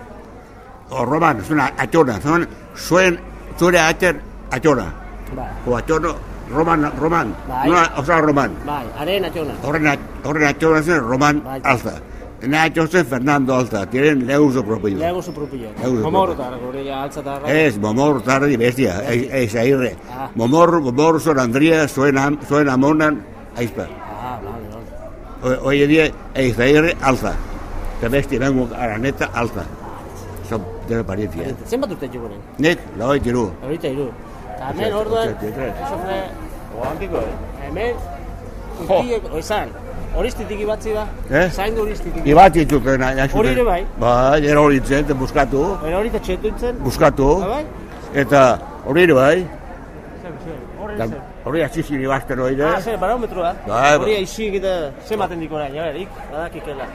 O roman, zuen atxona. Zure atxona. Ba. O atxona, roman. Bai. Osa roman. Bai, haren atxona. Horren atxona zen roman Alta. Nacho zen Fernando Alta, tienen leuso propio. Leuso propio. Momorro tarra, gorilla Alta tarra. Ez, Momorro tarra di bestia, ez airre. Momorro son Andrea, zuen amonan, aizpa. Vale. Hoy en día, ez airre Alta. Eta bestia vengo araneta Alta. Son de parientia. Zenbat urte txugunen? Nik, lagoit iru. Lagoit iru. Eta hemen orduan, sofre, hemen, urtiek, oizan. Horistitik ibatzi da? Zaindu horistitik. Ibatzi zuten. Hori ere bai? Bai, era hori zen, buskatu. Era hori eta txetu zen? Buskatu. Bai? Eta hori ere bai. Hori zen. Hori atxizkin ibazten hori da. Zer, barometroa. Hori aixik eta zematen diko nahi, jaberik, badakikela.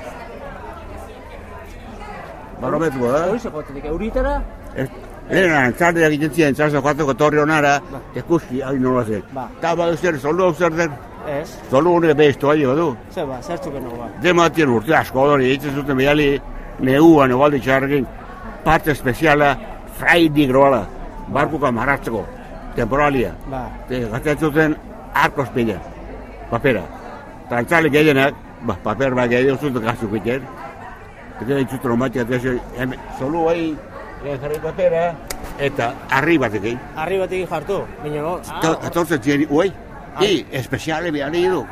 Barometroa, Hori zegoetan dik, euritara? Lehen antzardeak egiten ziren, entzarza joateko torri honara, ekuski, hau nola zen. Eta badu zer, zoldu hau zer den? Ez. Zoldu hone behiztu hori badu. Zer ba, zertzuken nago ba. Dematien urte asko hori, egiten zuten behali, neguan egualde txarrekin, parte espeziala, fraidik roala, barkuka marratzeko, temporalia. Gatzen zuten arkos pila, papera. Eta antzale gehienak, paper bat gehiago zuten gaztuk egiten. Eta dituzten omatik, zolu bai, jarri papera, eta arri batekin. Arri batekin jartu, baina Atortzen ziren, uai, espeziale behar du.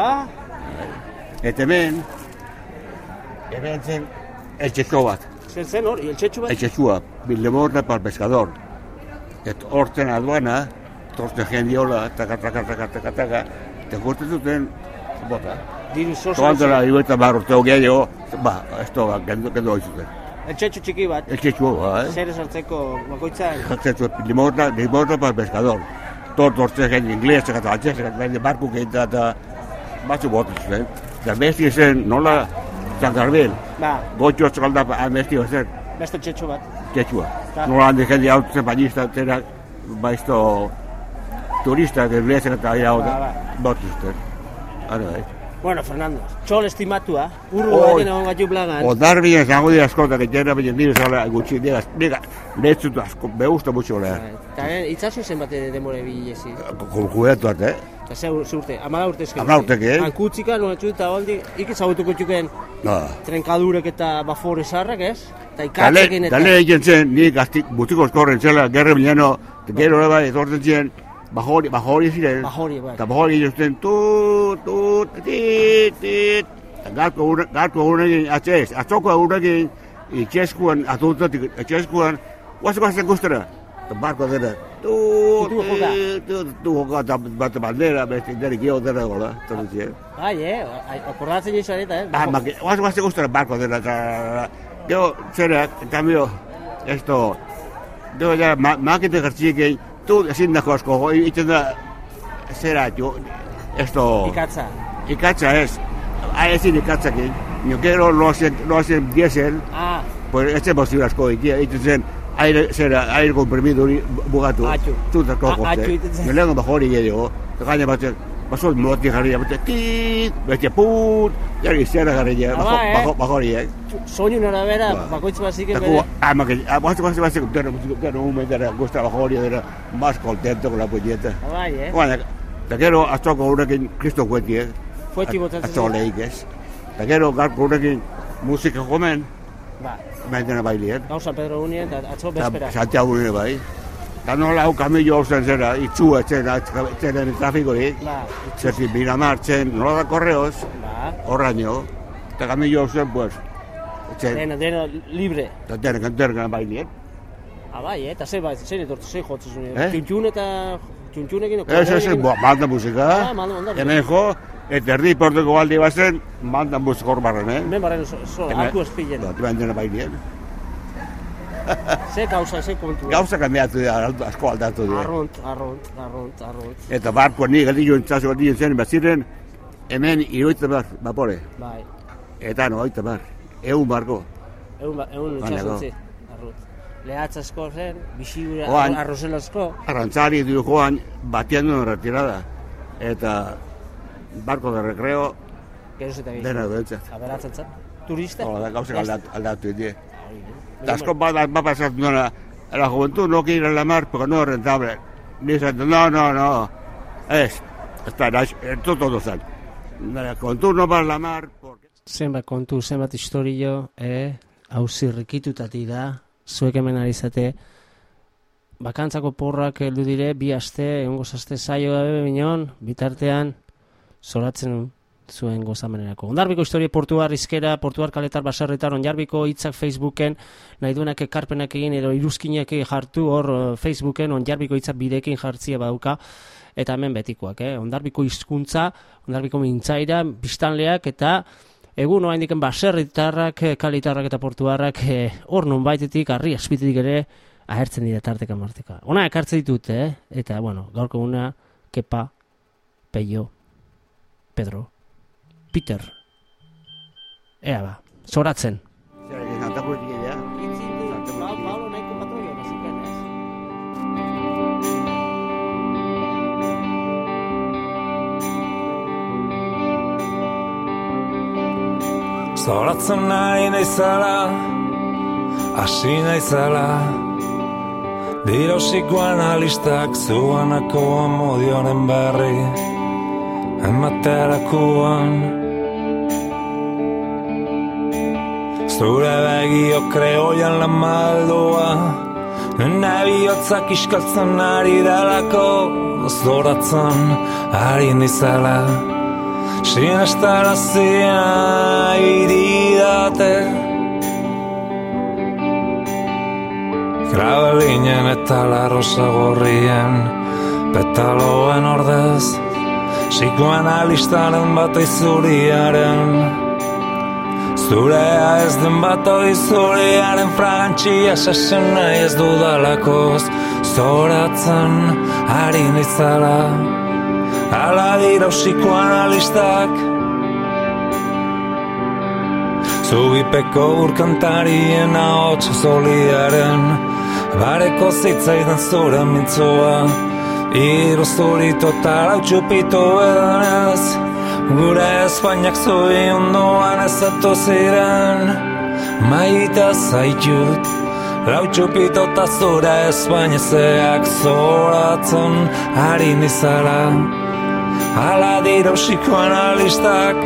Eta hemen zen eltxetxo bat. Zer hori, eltxetxo bat? Eltxetxoa, Villemorna para el pescador. Eta hortzen aduana, tortzen jendiola, taka, eta gurtzen zuten, bota. Diru zozo. Toandela, irueta barroteo gehiago, esto, gendo hori zuten. Eltxetxo txiki bat? Eltxetxo, Zer esartzeko bakoitzan? Villemorna para el pescador. Tortzen jende inglés, eta altxez, barku eta batzu botu zuten. Eta besti zen, nola, San Garbel. Gotxo txalda, besti zen. Beste txetxo bat? Txetxoa. Nola handi jende hau zen bainista, zera, baizto, turistak erlezen eta botuzten. Bai. Bueno, Fernando, txol estimatua, urru baten egon gatu plagan. Ondarbien zango dira askotak, etxera baina nire zala gutxi, nire netzutu asko, me gusta mucho lea. Eta itzazu zenbat demore bilezi? Juguetu arte, Eta ze urte, 10 urte ezken. 10 urte, Hankutzika, nuen txut, eta holdi, ikizagutuko txuken trenkadurek eta bafore zarrak, ez? Eta ikatzekin eta... Tale egin zen, nik butiko eskorren zela, gerre bileno, gero eba, etorten ziren, bajori ziren. Bajori, bai. Eta bajori egin zuten, tit. Garko egunekin, atzoko egunekin, itxeskuan, atuntatik, itxeskuan, guazen guztera. Barko dena, tu joka eta bat bandera, beste inderik jo dena gola, torren ziren. Bai, akordatzen jizu areta, Guazen guztera barko dena, eta gero zerak, en cambio, esto, gero ja, makete jartziek egin, tu ezin dako asko, iten da, zera, esto... Ikatza ez, ezin ikatzak egin, gero lo hacen diesel, pues ez zen posible asko, iten zen, aire comprimido hori bugatu. Tutako jote. Lehenko bajori gehiago. Gaina batzen, basot moti jarria, bete put, jari zera jarria, bajoriak. Soinu nora bera, bakoitz baziken bere. Bakoitz baziken, dero humedera, gusta bajoria, dera, más contento con la puñeta. Gaina, eta gero, aztoko horrekin kristo kueti, Fueti botatzen. Aztoko lehik ez. Eta gero, garko horrekin musika jomen, Maitena bailien. Gau San Pedro unien, eta atzo bespera. Santiago unien bai. Eta nola hau kamillo hauzen zera, itxua txenen trafikorik. Zertin Miramar txen, nola da korreoz, horraino. Eta kamillo hauzen, pues, Dena libre. Eta dena bailien. Bai, eta zein etortu, zein jotzen zuen. Txuntxunekin? Ez, manda musika. Hemen jo, eta erdi porteko baldi bazen, mandan musika hor barren, Hemen barren, altu espillen. Hemen dena bailien. Ze gauza, ze kontu. Gauza kambiatu dira, asko aldatu dira. Arrunt. Eta barko ni galdillo entzazo galdillo zen, baziren, hemen iroita bar, bapore. Bai. Eta no, oita bar, egun barko. Egun entzazontzi, arrunt. Lehatzasko zen, bixigura, arrozelazko. Arrantzari du joan, batian duen retirada. Eta barko de recreo, dena duentzat. Aberatzen zen, turista? Hola, gauzak aldatu die. Eta asko bat pasatzen duena, la juventud no quiere la mar porque no es rentable. Dicen, no, todo zen. La juventud no va a la mar porque... Zenbat kontu, zenbat historio, hauzirrikitutati da, zuek hemen ari zate, bakantzako porrak heldu dire, 2 aste, egun gozazte zaio gabe bineon, bitartean, zoratzen zuen gozamenerako. Ondarbiko historia Portuar izkera, Portuar kaletar baserritar, Onjarbiko hitzak Facebooken, nahi duenak ekarpenak egin, edo iruzkinak jartu hor Facebooken, Onjarbiko hitzak bidekin jartzia badauka, eta hemen betikoak, Ondarbiko hizkuntza, Ondarbiko mintzaira, biztanleak, eta egun oa indiken baserritarrak, kalitarrak eta portuarrak hor non baitetik, arri aspitetik ere, ahertzen dira tarteka marteka. Ona ekartzen ditut, eta, gaurko una, Kepa, Peio, Pedro, Peter. Ea ba, zoratzen. Paulo nahiko patroio, baziken, ez? Zoratzen nahi naizala, hasi naizala, dirosikoan alistak zuanako amodioren berri, ematerakuan. Zure begio kreoian la maldoa, nena bihotzak iskaltzen ari dalako, zoratzen ari naizala. Sinestarazia iridate Grabelinen eta larrosa gorrien petaloen ordez Psikoanalistaren bat izuriaren Zurea ez den bat izuriaren fragantxia sasen nahi ez dudalakoz Zoratzen ari nizala Ala dira psikoanalistak Zubipeko urkantarien ahots zoliaren Bareko zitzaidan zure mintzoa Hiru zurito eta lau txupito edanez, gure Espainiak zui ondoan ezatu ziren. Maita zaitut, lau txupito eta zure Espainiazeak zoratzen ari nizala. Ala dira usikoan alistak,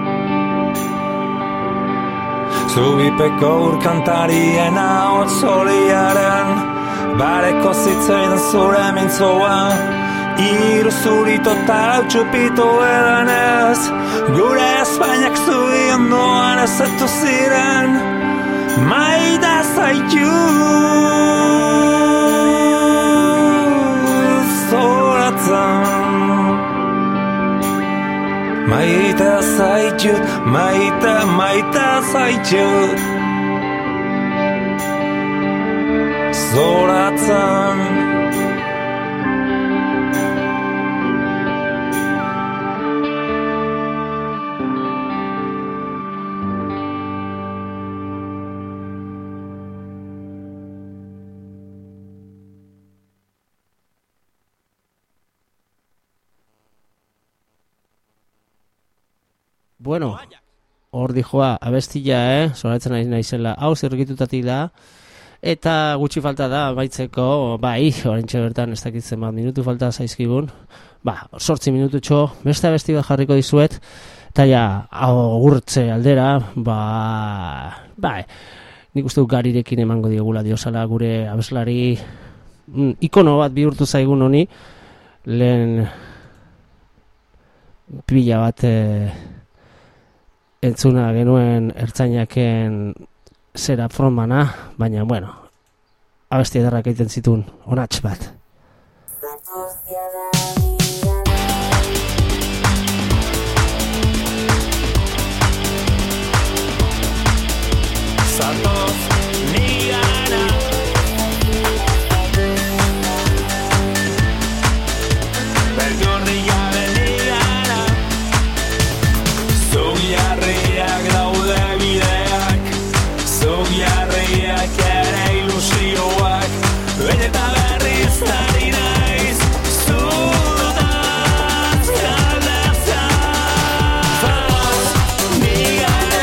Zubipeko urkantarien ahots horiaren, bareko zitzaidan zure mintzoa. Hiru zurito eta lau txupito edanez, gure Espainiak zui ondoan ezatu ziren. Maita zaitut zoratzen, maita zaitut, maita zaitut zoratzen. Bueno, hor dijoa, abestia, zoratzen naizela, hau zirrikitutatik da, eta gutxi falta da, baitzeko, bai, oraintxe bertan ez dakitzen bat minutu falta zaizkigun, 8 minututxo, beste abesti bat jarriko dizuet, eta ja, agurtze aldera, nik uste dut Garirekin emango diogula diosala gure abeslari ikono bat bihurtu zaigun honi, lehen pila bat entzuna genuen ertzainaken zera frontmana, baina, bueno, abesti ederrak egiten zituen, onats bat. Zatoz nigana, belgorri gabe nigana, zugiarriak daude bideak, zugiarriak ere ilusioak, behin eta berriz ari naiz, zudaz galdezan. Zatoz nigana,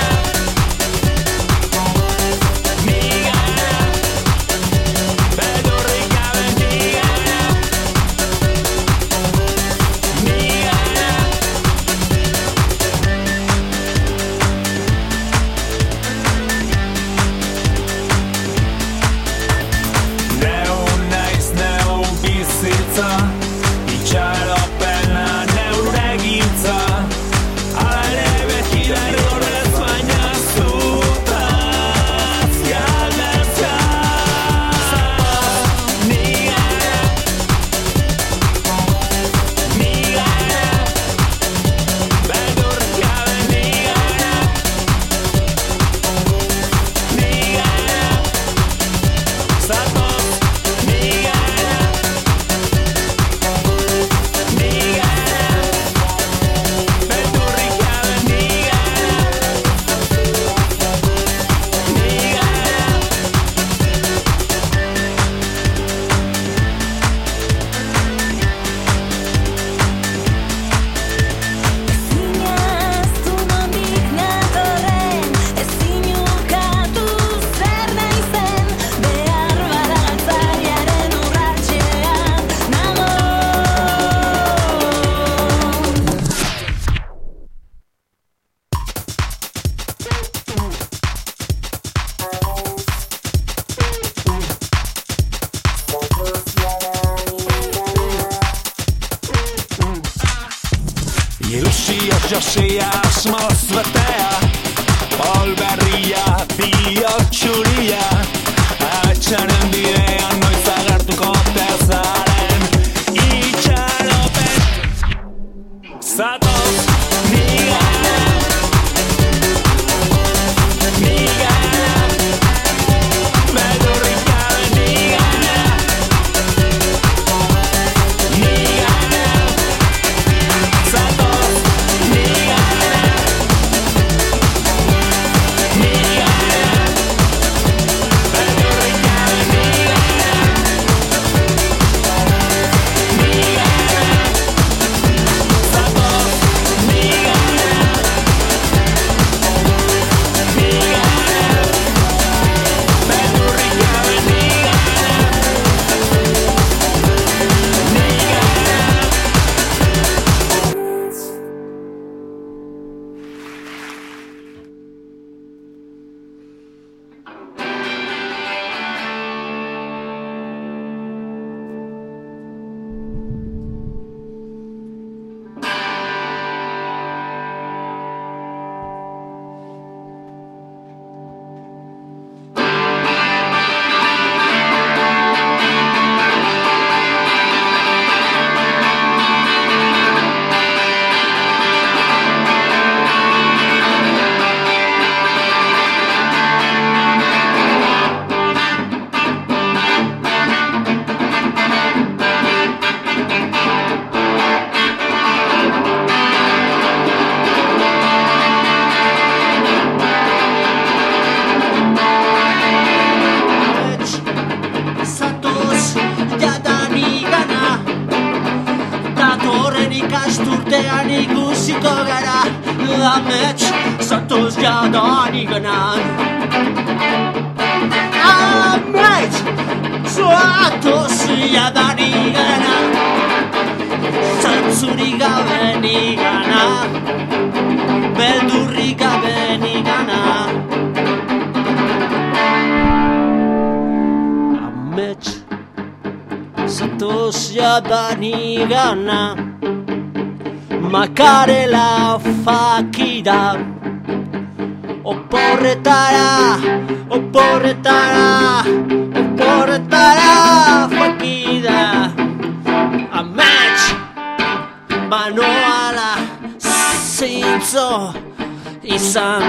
itxaropena neure gintza, ala ere beti berrorez baina zutaz galdezka. Nigana, beldurrik gabe nigana, zatoz nigana. Ilusio josia asmoz betea, polberria, bihotxuria, atxaren bidean noiz agertuko tezaren itxaropen. Zatoz nigana, beldurrik gabe nigana, zatoz nigana, beldurrik gabe nigana. ikasturtean ikusiko gara, amets zatoz jadanik gana. Amets zatoz jadanik gana, zantzurik gabe nigana, beldurrik gabe nigana. Amets zatoz jadanik gana, makarela fakida, oporretara fakida. Amets banoala zintzo izan,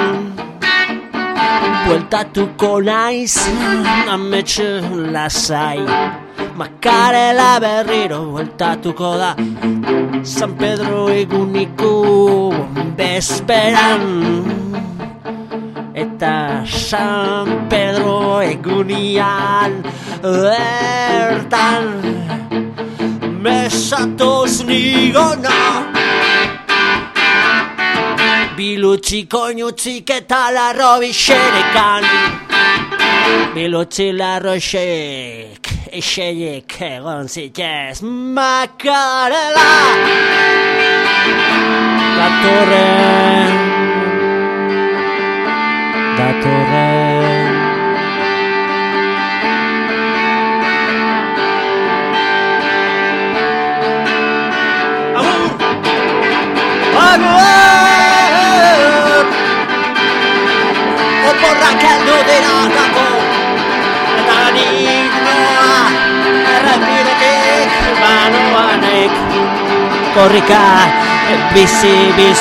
bueltatuko naiz amets lasai, makarela berriro bueltatuko da San Pedro eguniko bezperan, eta San Pedro egunian bertan mesatoz nigona. Bilutxi koinutzik eta larro bixerekan, bilutxi larroxek eseiek egon zitez makarela. Datorren Agur! Oporrak heldu dira dago, eta nik noa errepidetik banoanek. Korrika bizi,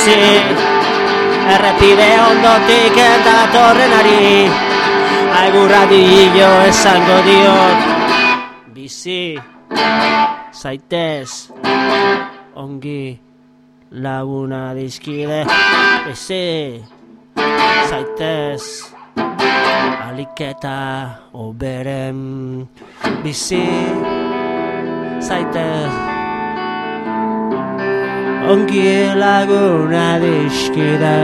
errepide ondotik datorrenari, agurra dio esango diot. Bizi zaitez ongi laguna dizkide, bizi zaitez aliketa oberen, bizi zaitez ongi laguna dizkide.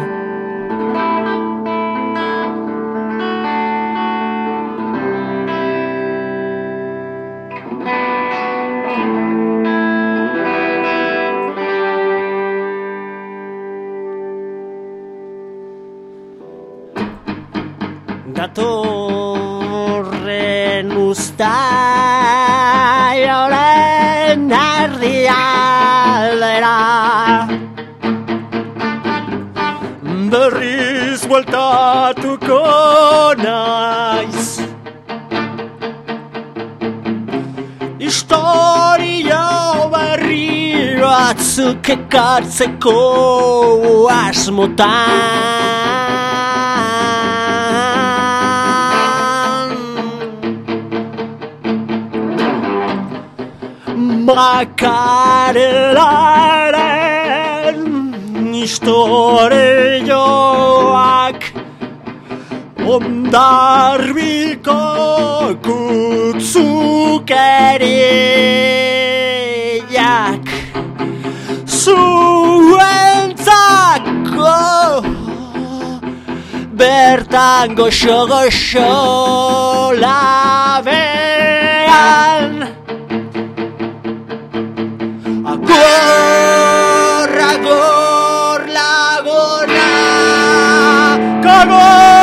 Datorren uztaioren erdialdera, berriz bueltatuko naiz, historia berri batzuk ekartzeko asmotan. Makarelaren historioak ondarbiko kutzukeriak zuentzako bertan goxo labean. Agor laguna,